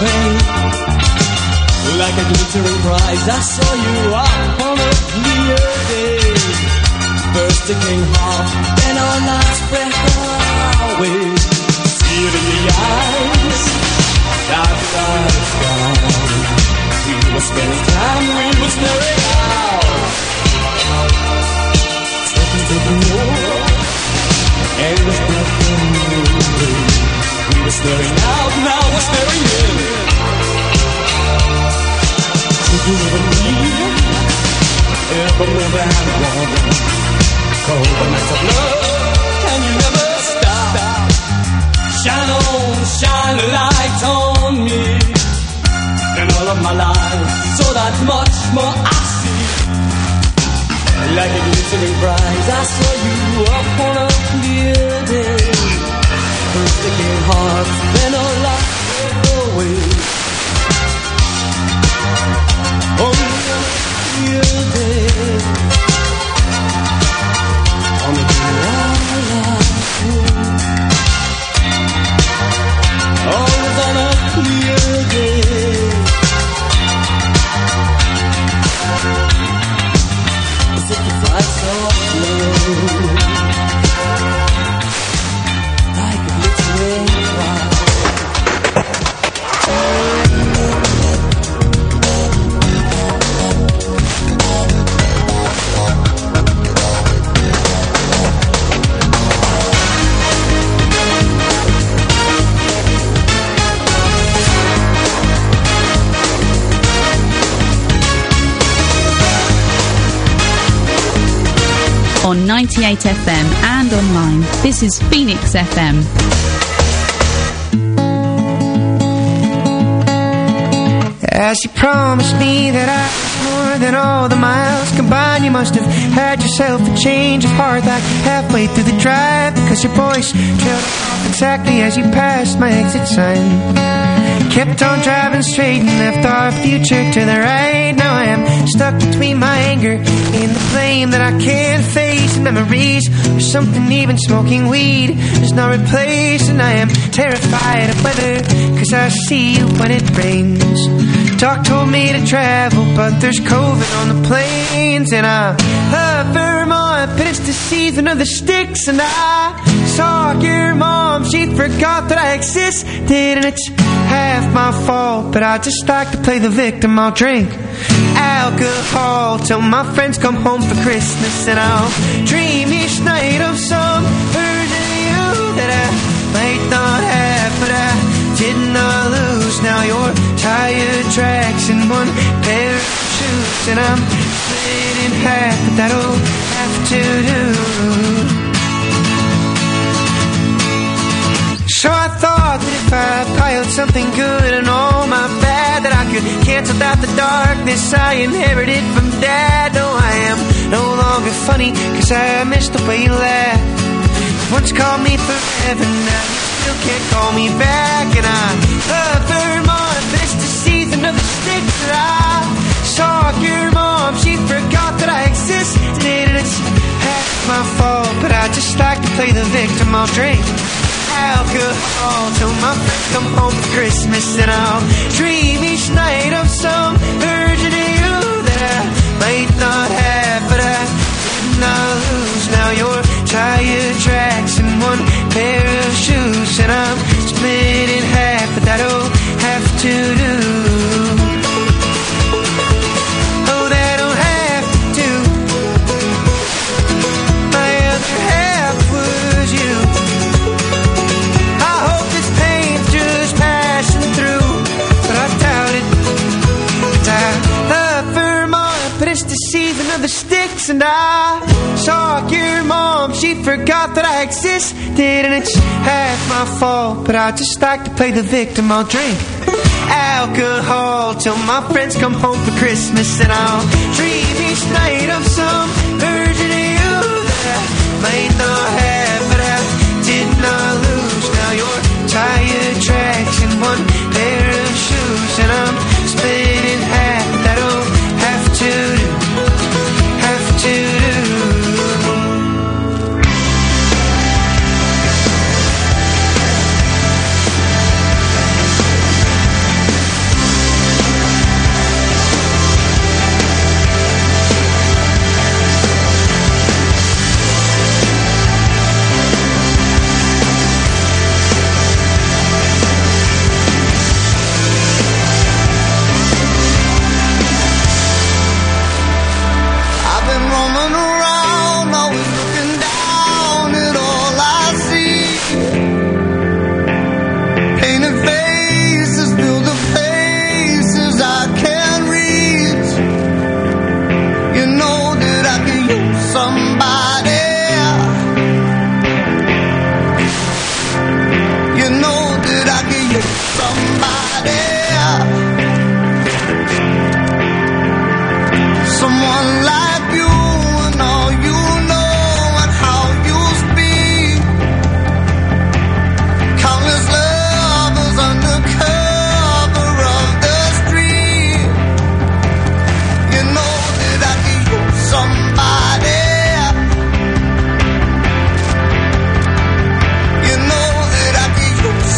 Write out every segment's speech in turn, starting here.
champagne. Like a glittering prize, I saw you up on a clear day. First it came hot, then our last breath away. See it in the eyes, after it's gone. We were spending time, we were staring out. Stepping to the wall, and it was breaking away. We were staring out, now we're staring in. You never leave, ever never had one. Cold the nights of love, and you never stop. Shine on, shine a light on me. And all of my life, so that much more I see. Like a glittering prize, I saw you up on a clear day. First it came hard, then our life went away. On a clear day, on a always on a clear day. As if the flight so slow, like a glittering cloud. On 98 FM and online, this is Phoenix FM. As you promised me that I was more than all the miles combined, you must have had yourself a change of heart like halfway through the drive, because your voice trailed off exactly as you passed my exit sign. Kept on driving straight and left our future to the right. Now I am stuck between my anger and the flame that I can't face, and memories or something even smoking weed does not replace. And I am terrified of weather, cause I see you when it rains. Doc told me to travel, but there's COVID on the planes. And I love Vermont, but it's the season of the sticks. And I saw your mom, she forgot that I existed. And it's half my fault, but I just like to play the victim. I'll drink alcohol till my friends come home for Christmas. And I'll dream each night of some version of you that I might not have, but I did not lose. Now you're tire tracks and one pair of shoes, and I'm split in half, but that'll have to do. So I thought that if I piled something good and all my bad, that I could cancel out the darkness I inherited from Dad. No, I am no longer funny, cause I missed the way you laughed. You once called me forever, now you still can't call me back. And I love Vermont, but it's the season of the sticks. That I saw your mom, she forgot that I existed. And it's half my fault, but I just like to play the victim. I'll drink alcohol till my friends come home for Christmas. And I'll dream each night of some version of you that I might not have, but I did not lose. Now you're tire tracks and one pair of shoes, and I'm split in half, but that'll have to do. Oh, that'll have to do. My other half was you. I hope this pain's just passing through, but I doubt it. I love Vermont, but it's the season of the sticks. And I saw your mom, she forgot that I existed. And it's half my fault, but I just like to play the victim. I'll drink alcohol till my friends come home for Christmas. And I'll dream each night of some version of you that I might not have, but I did not lose. Now you're tire tracks and one pair of shoes, and I'm split in half. That'll have to do, have to do.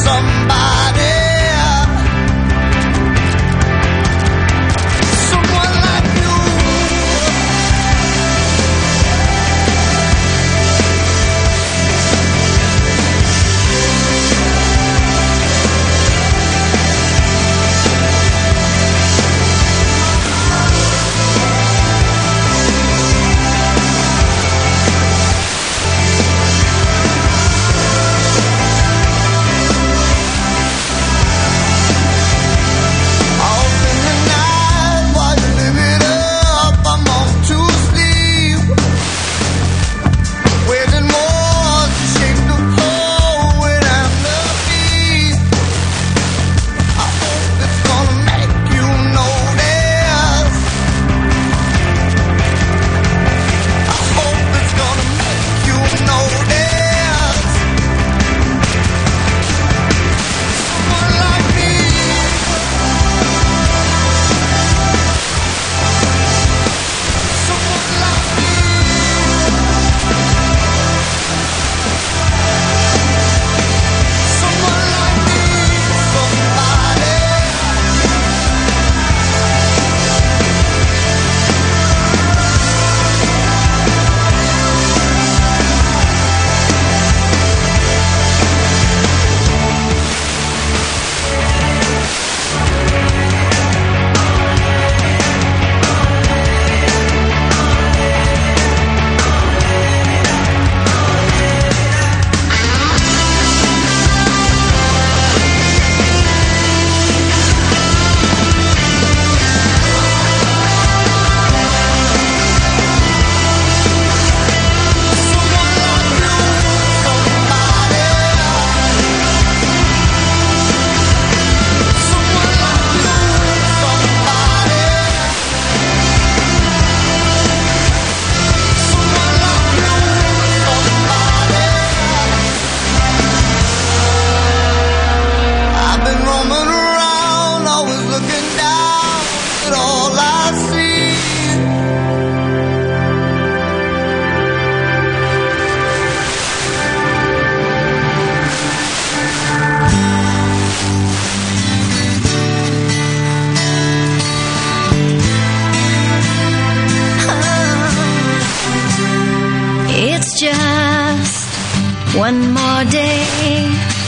One more day,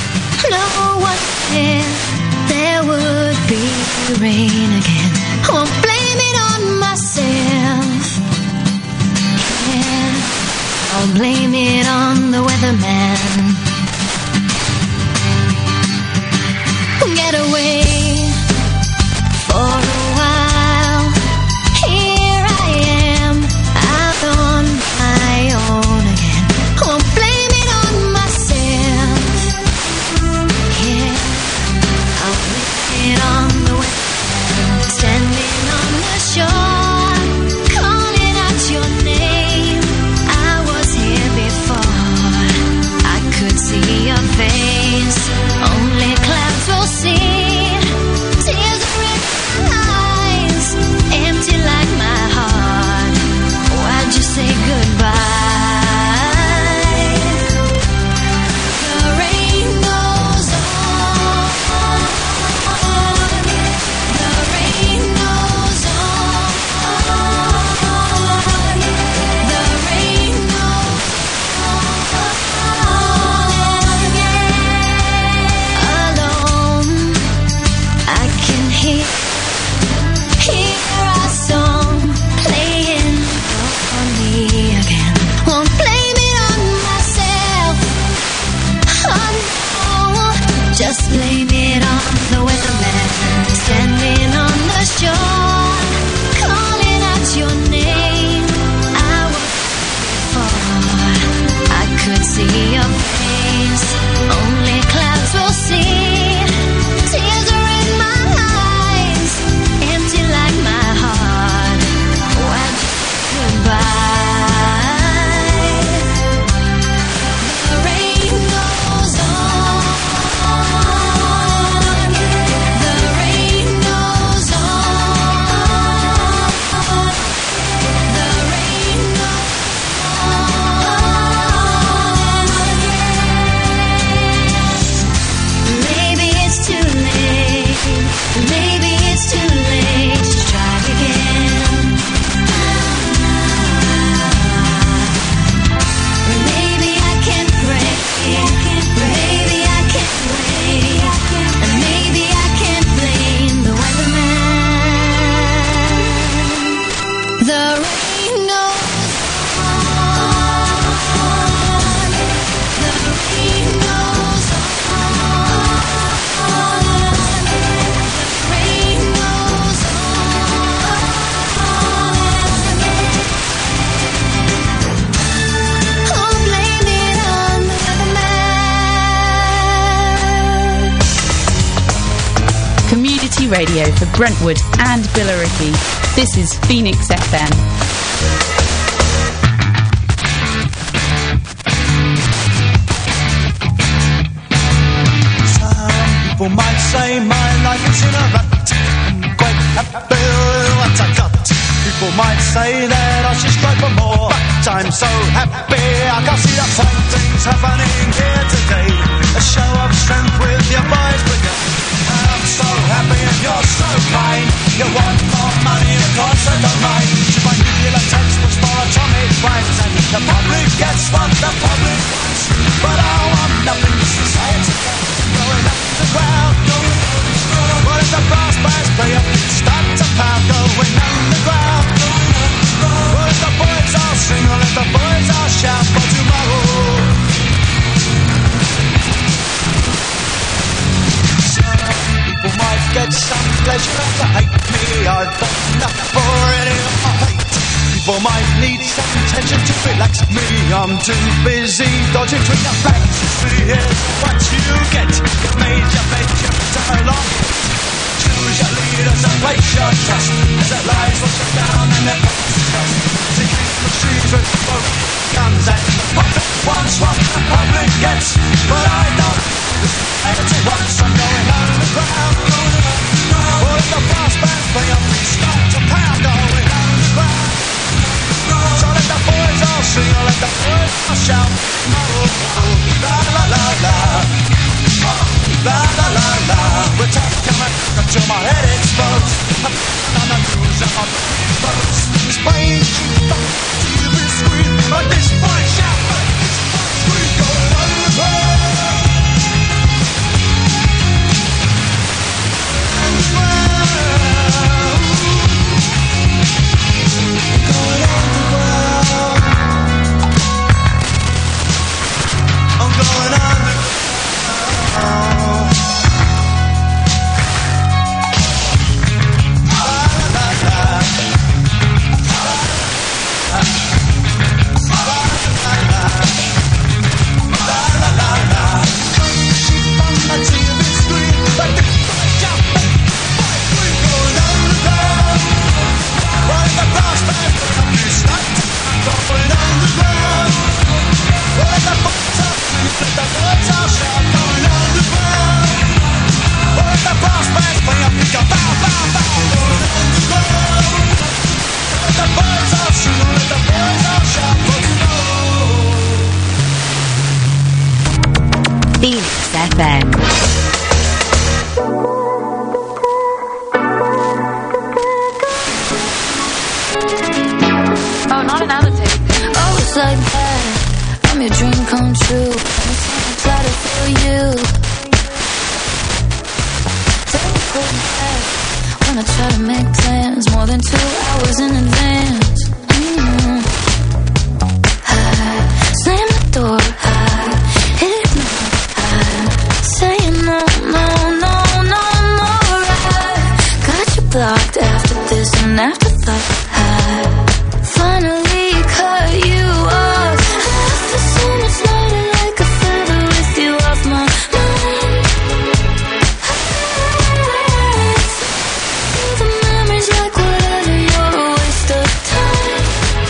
no one said there would be rain again. I won't blame it on myself. Yeah, I'll blame it on the weatherman. Get away for a while. Here I am, out on my own again. I won't blame it on myself. Yeah, I'll blame it on the weatherman. Standing on the shore, calling out your name. I was here before. community radio for Brentwood and Billericay. This is Phoenix FM. People might say my life is in a rut. I'm quite happy with what I got. People might say that I should strive for more, but I'm so happy I can see the fine things happening here today. A show of strength with your boys brigade. I'm so happy and you're so kind. You want more money, of course I don't mind. My nuclear textbooks for atomic crimes, and the public gets what the public wants. But I want nothing to society. Going up the ground, what if the brass bands play up? Start to pound, going underground. What if the boys all sing, or let the boys all shout for tomorrow? Some people might get some pleasure if they hate me. I've got enough for any of my hate. People might need some attention to relax me. I'm too busy dodging between the facts. See, here's what you get. You made your bed, you better along. Choose your leaders and place your trust. As it lies, watch it down and it trust. Taking the streets with both guns and the public wants what the public gets. But I don't listen to what's I'm going underground. What if the brass band play up and start to pound going underground? So let the boys all sing, or let the boys all shout. La la la la, la la la la. We're talking until my head explodes. On the news and on the boats. Explain to the screen, but this boy shout, but this boy scream going underground. I'm going underground. Phoenix FM. Oh, not another tape. Oh, it's like that. I'm your dream come true. I'm try to feel you. Tell me cold back when I try to make plans more than 2 hours in advance. I slam the door. I ignore. I say no, no, no, no more. I got you blocked after this and afterthought. I finally cut you off. I feel so much lighter, like a feather with you off my mind. I feel the memories like whatever, you're a waste of time.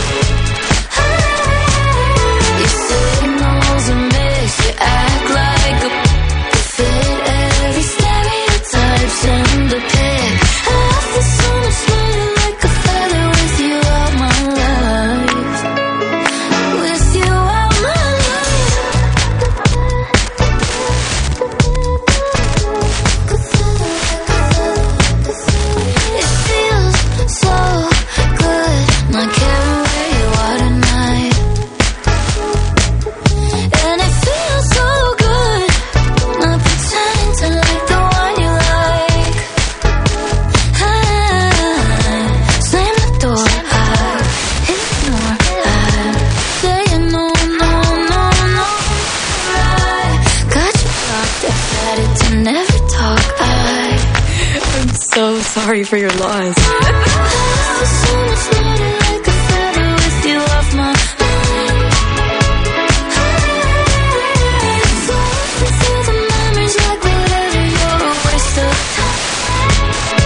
You say no's a miss, you act like a fit every stereotype's in the pic. I feel so much lighter, like a feather with you out my life. With you out my life. It feels so good not caring where you are tonight. And it feels so good not pretending to like the one you like. I slam the door, I ignore, I say no, no, no, no. I got you blocked, decided to never talk. I'm so sorry for your loss. I feel so much lighter, like a feather with you off my mind. So I feel the memories like whatever, you're a waste of time.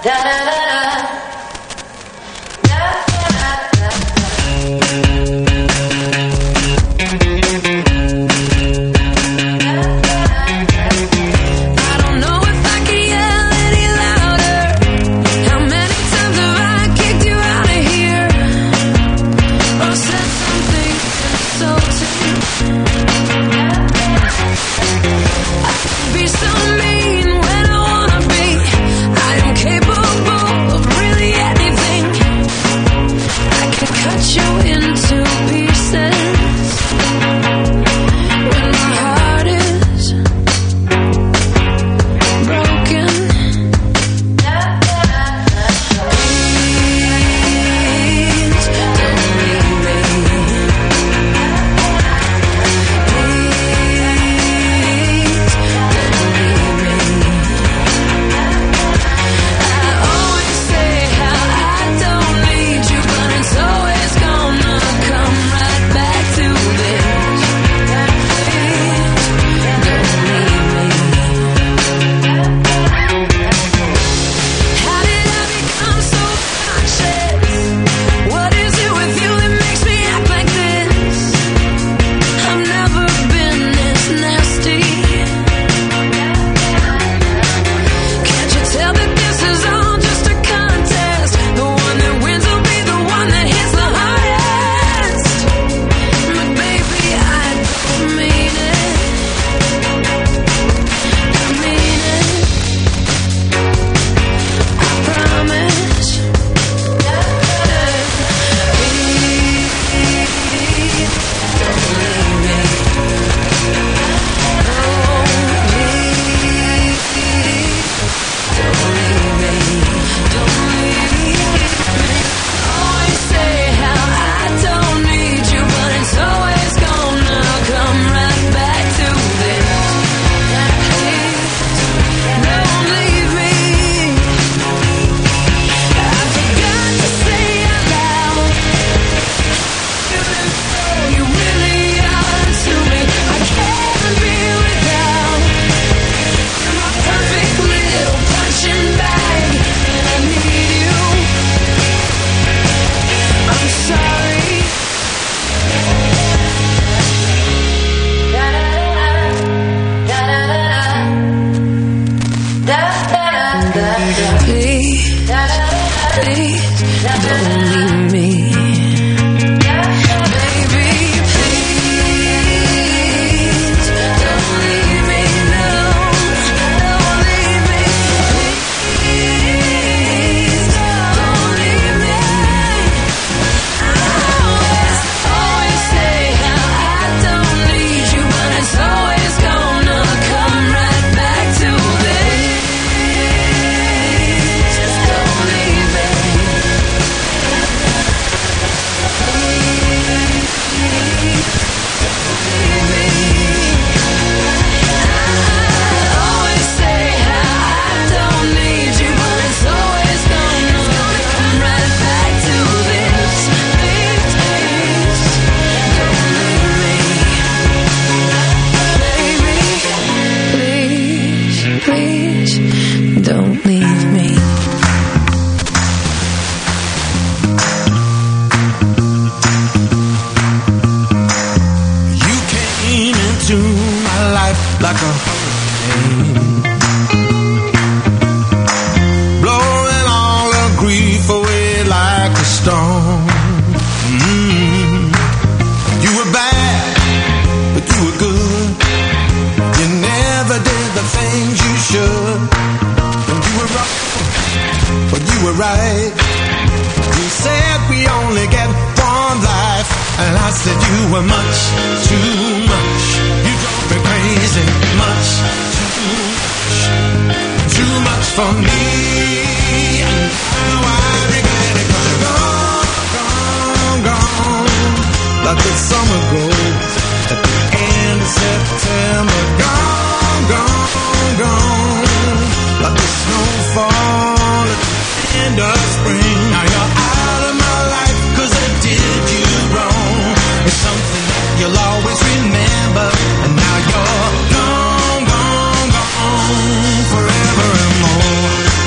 Forever and more.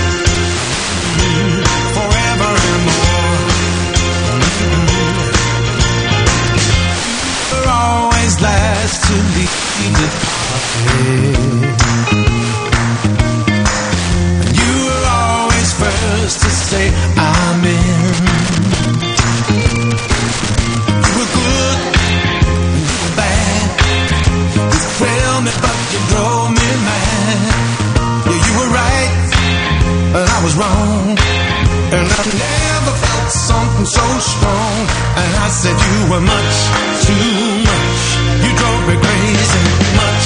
and I never felt something so strong. And I said you were much too much. You drove me crazy, much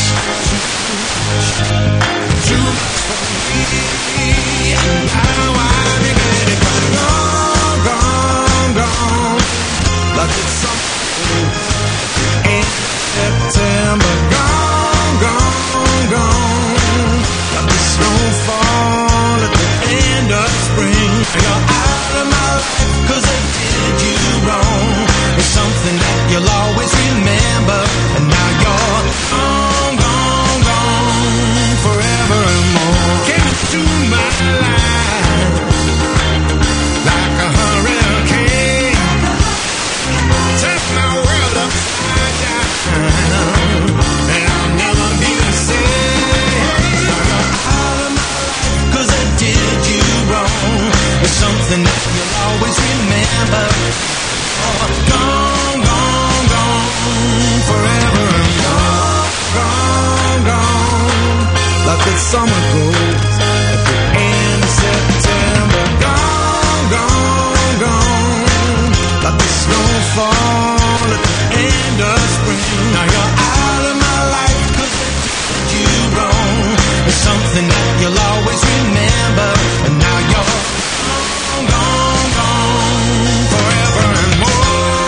too much for me. And now I regret it, but gone, gone, gone. Like it's something in September, gone, gone, gone. Like the snowfall at the end of spring. You're out of my life 'cause I did you wrong. It's something that you'll always remember. And now you're gone, gone, gone, forever and more. Came into my life like a hurricane, turned my world upside down, and I'll never be the same. Now you're out of my life 'cause I did you wrong. It's something that you'll always remember. Oh, gone, gone, gone, forever and more. Gone, gone, like the summer goes at the end of September. Gone, gone, gone, like the snowfall at the end of spring. Now you're out of my life 'cause I did you wrong. It's something that you'll always remember. And now you're gone, gone, gone, forever and more.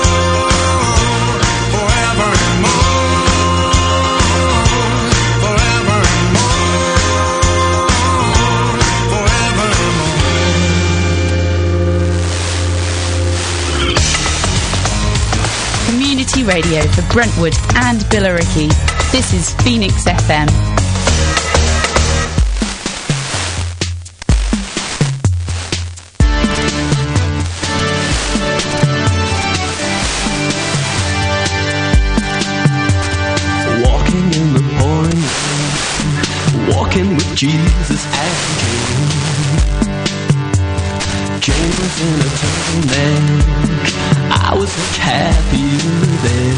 Forever and more. Forever and more. Forever and more. Community radio for Brentwood and Billericay. This is Phoenix FM. Walking in the pouring rain, walking with Jesus and Jane. Jane was in a turtleneck, I was much happier then.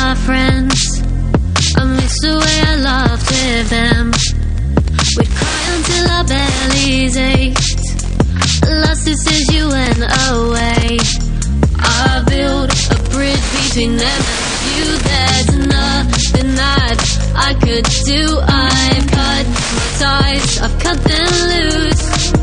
my friends. I miss the way I loved with them. We'd cry until our bellies ached. Lost it since you went away. I built a bridge between them and you. There's nothing that I could do. I've cut my ties, I've cut them loose.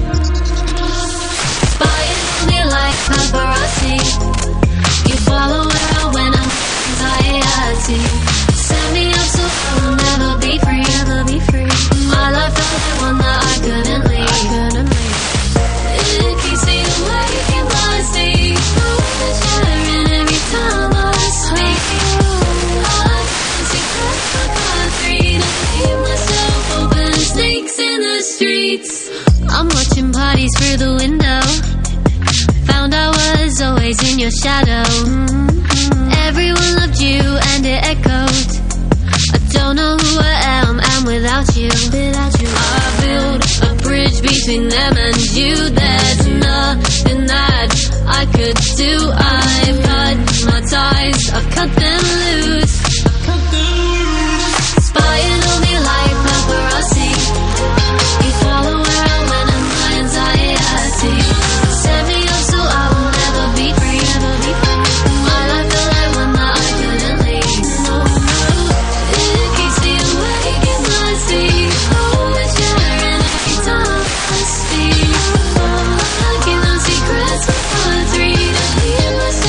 Spying on me like paparazzi. You follow where I went, I'm anxiety. Set me up so I will never be free, never be free. My life felt like one that I couldn't leave. It keeps me awake in my sleep. I'm shattering every time I speak. I can't see past three to leave myself open. Snakes in the streets. I'm watching parties through the window. Found I was always in your shadow. Everyone loved you and it echoed. I don't know who I am without you. I built a bridge between them and you. There's nothing that I could do. I've cut my ties, I've cut them loose. Spying on me like paparazzi. You follow where I went and my anxiety. Set me up so I will never be free, never be free. My life felt like one that I couldn't leave. No, it keeps me awake in my sleep. Always sharing every time I speak. I keep no secrets for three to leave myself.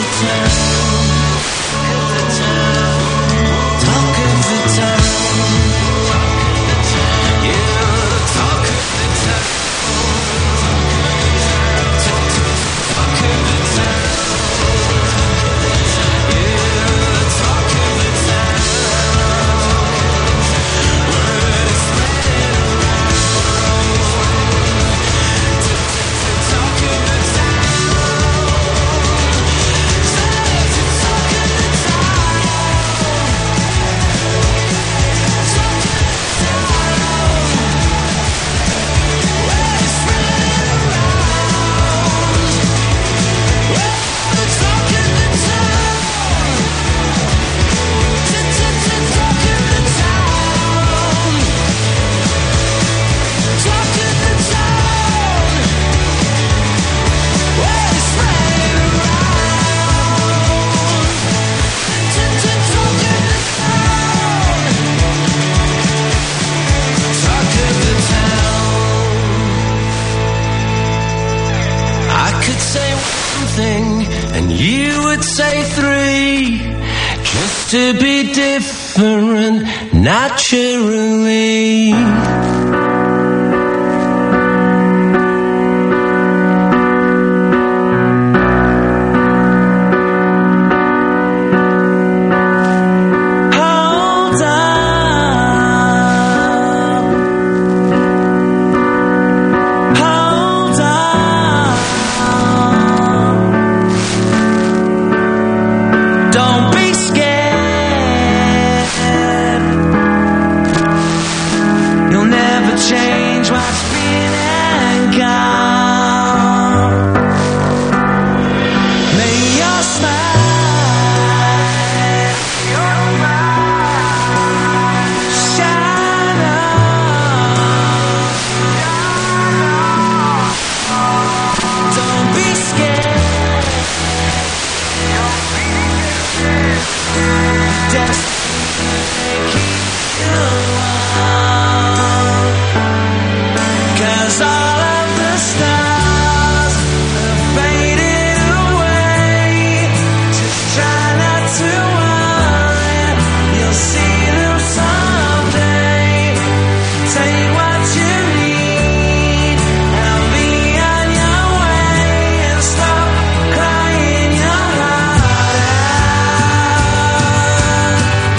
To be different naturally. Hold up. Hold up. Don't be scared. Change what's been and gone. May your smile shine on. Don't be scared. Just keep you all of the stars have faded away. Just try not to worry, you'll see them someday. Take what you need and be on your way, and stop crying your heart out.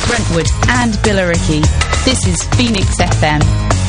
Brentwood and Billericay. This is Phoenix FM.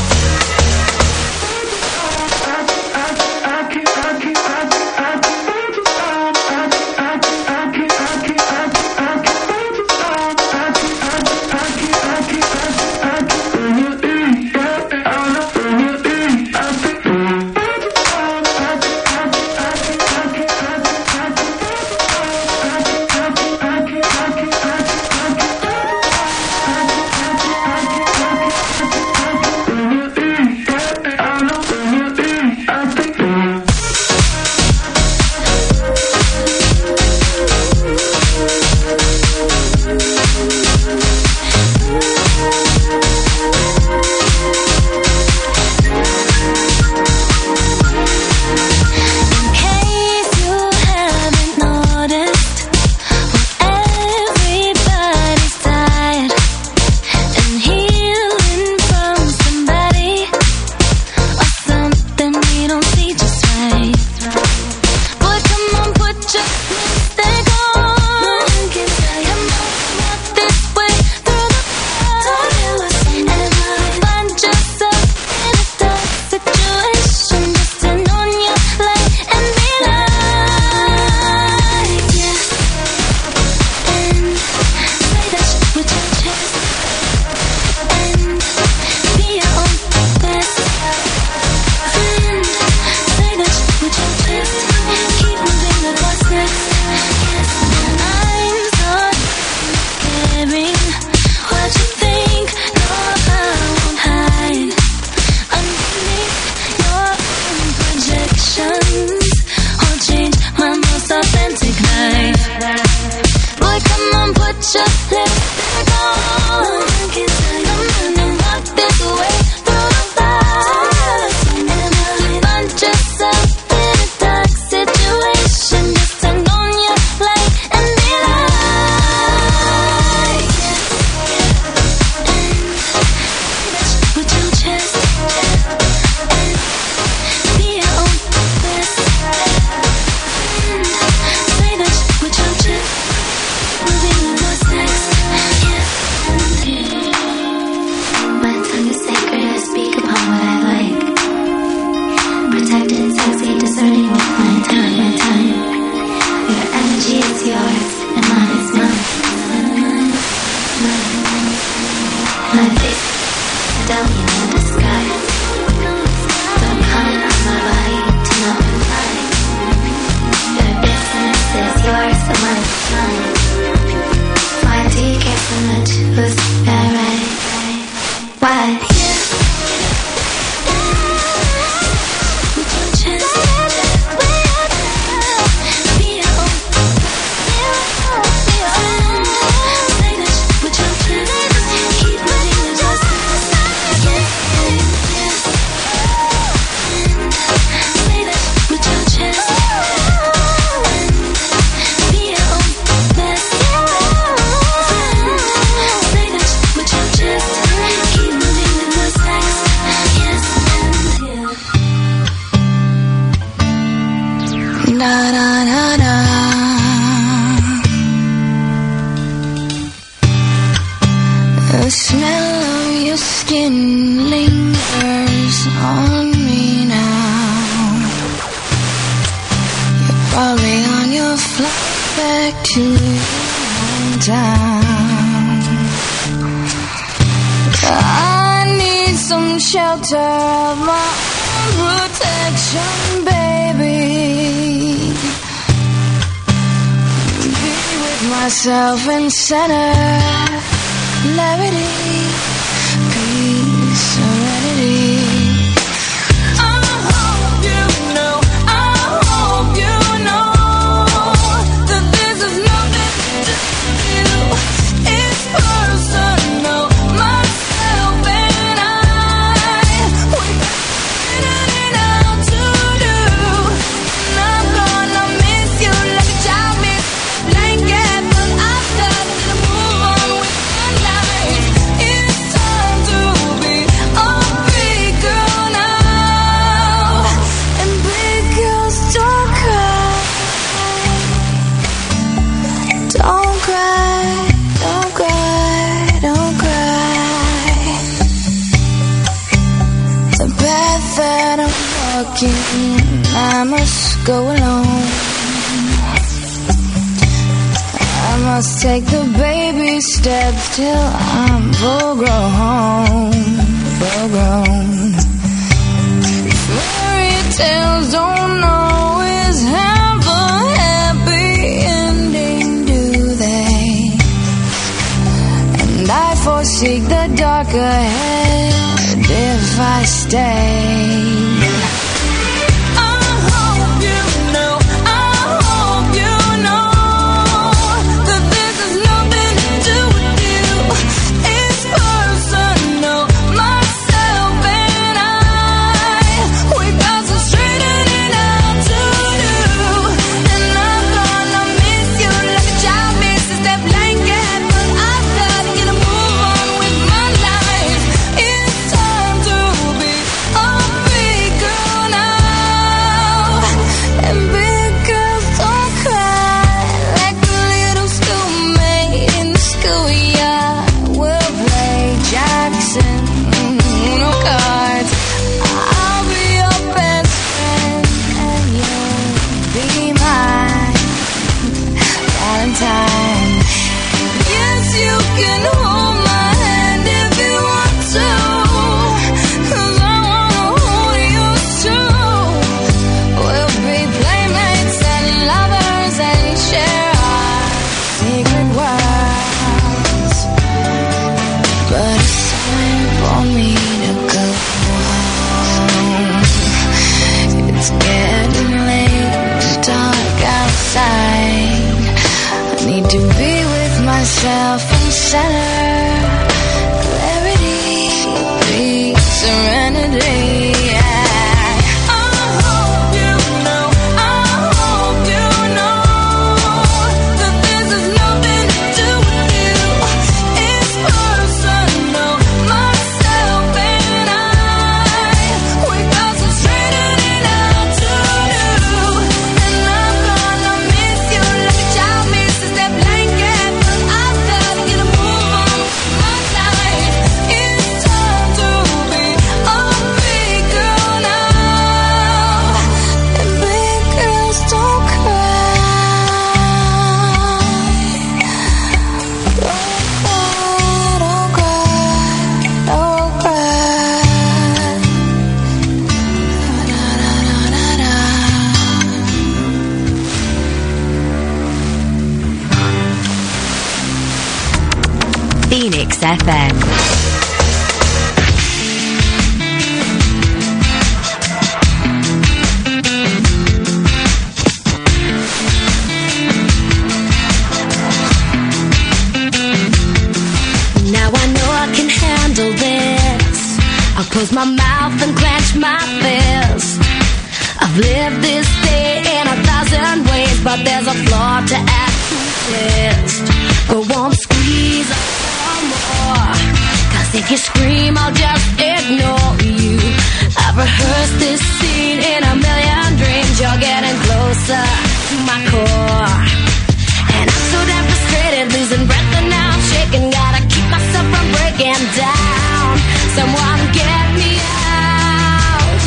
The smell of your skin lingers on me now. You're probably on your flight back to your hometown. I need some shelter of my own protection, baby. Be with myself and center. Clarity, peace, serenity. I hope you know that this is nothing to do. It's personal, myself and I. We got it out to do. And I'm gonna miss you like a child miss blanket, but I've got to move on with. It's time to be walking, I must go alone. I must take the baby steps till I'm full grown, full grown. Fairy tales don't always have a happy ending, do they? And I foresee the dark ahead if I stay. Myself in center, clarity, peace, serenity. Phoenix FM. Close my mouth and clench my fist. I've lived this day in 1,000 ways, but there's a flaw to add to the list. Go on, squeeze a little more, 'cause if you scream, I'll just ignore you. I've rehearsed this scene in a million dreams. You're getting closer to my core, and I'm so damn frustrated, losing breath and now I'm shaking. Gotta keep myself from breaking down. Someone get me out.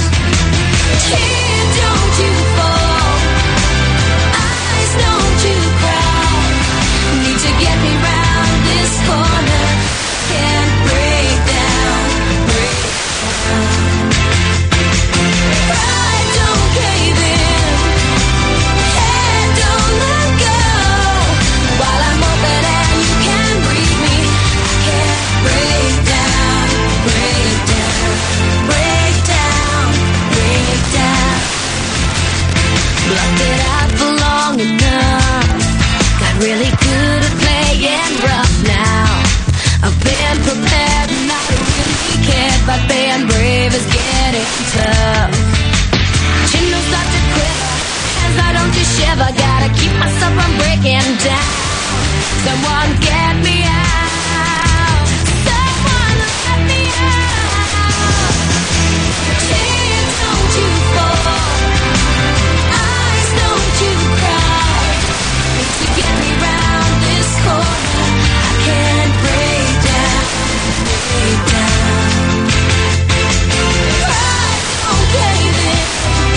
Here, don't you fall. Eyes, don't you cry. Need to get me round this corner. Can't break down, break down. Pride, don't cave in. Head, don't let go. While I'm open and you can breathe me, I can't break down, break down, break down, break down. Blocked it out for long enough. Got really good at playing rough now. I've been prepared, not really cared, but being brave is getting tough. Chin will start to quiver, hands I don't just shiver. Gotta keep myself from breaking down. Someone get me out. Someone let me out. Tears, don't you fall. Eyes, don't you cry. Need to get me round this corner. I can't break down, break down. Pride, don't cave in.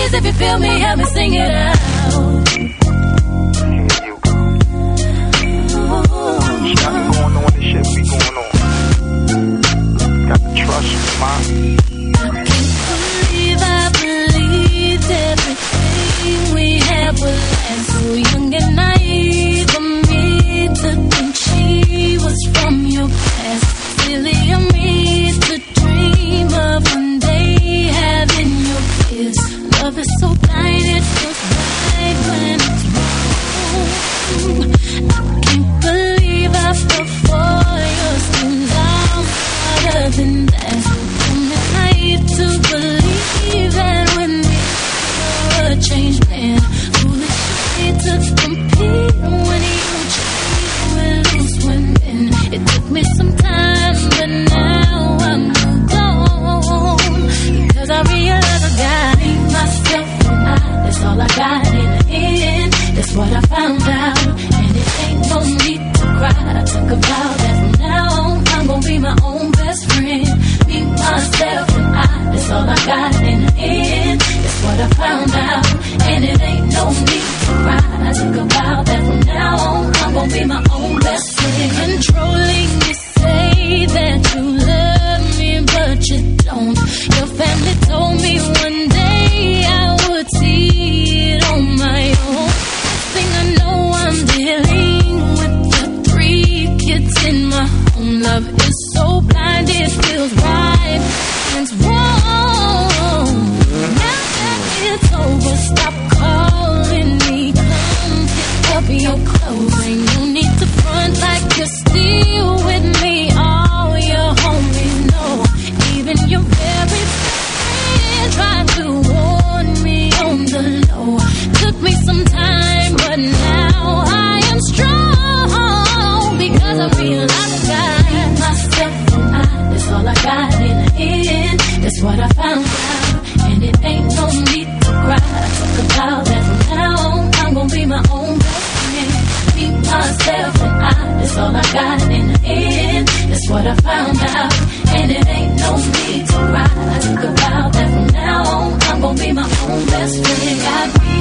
ladies, if you feel me, help me sing it out. Got me going on, this shit be going on. Got the trust in my. I believed everything we had would last. So young and naive of me to think she was from your past. Silly of me to dream of one day having your kiss. Love is so blind, it feels right when it's wrong. I can't believe I fell for your schemes. I'm harder than that. I'm naive to believe that with me you're a changed man. Foolish to compete when you cheat with loose women. It took me some time, but now I'm moved on. Because I realized I got myself and that's all I got in the end. That's what I found out, and it ain't no need to cry. I took a vow that from now on I'm gonna be my own best friend. Be myself and that's all I got in the end. That's what I found out, and it ain't no need to cry. I took a vow that from now on I'm gonna be my own best friend. Controlling, you say that you love me, but you don't. Your family told me one day I would see it on my own. Thing I know, I'm dealing with the 3 kids in my home. Love is so blind, it feels right and it's wrong. Now that it's over, stop calling me. Come pick up your clothes. Ain't no need to front like you're still with me. All your homies know, even your very friend tried to warn me on the low. Took me some time, but now I am strong. Because I realized I got myself and that's all I got in the end. That's what I found out, and it ain't no need to cry. I took a vow that from now on I'm gonna be my own best friend. Be myself and that's all I got in the end. That's what I found out, and it ain't no need to cry. I took a vow that from now on I'm gonna be my own best friend. I be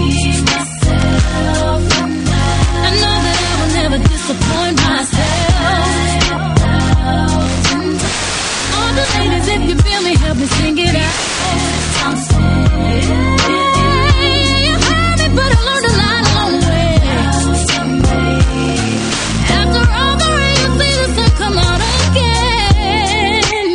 myself and I know that I will never disappoint myself. All the ladies, if you feel me, help me sing it out. I'm saying, you heard me, but I learned a lot along the way. After all the rain, you see the sun come out again.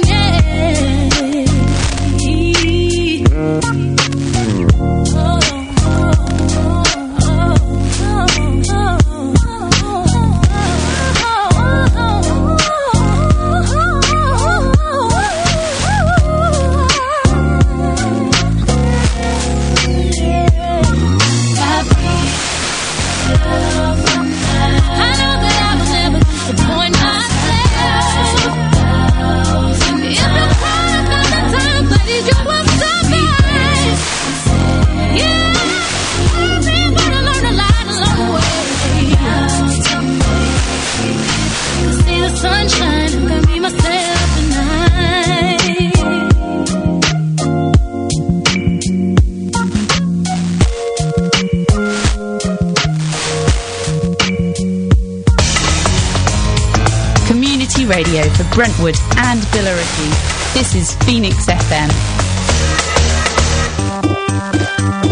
Sunshine, I'm gonna be myself tonight. Community radio for Brentwood and Billericay. This is Phoenix FM.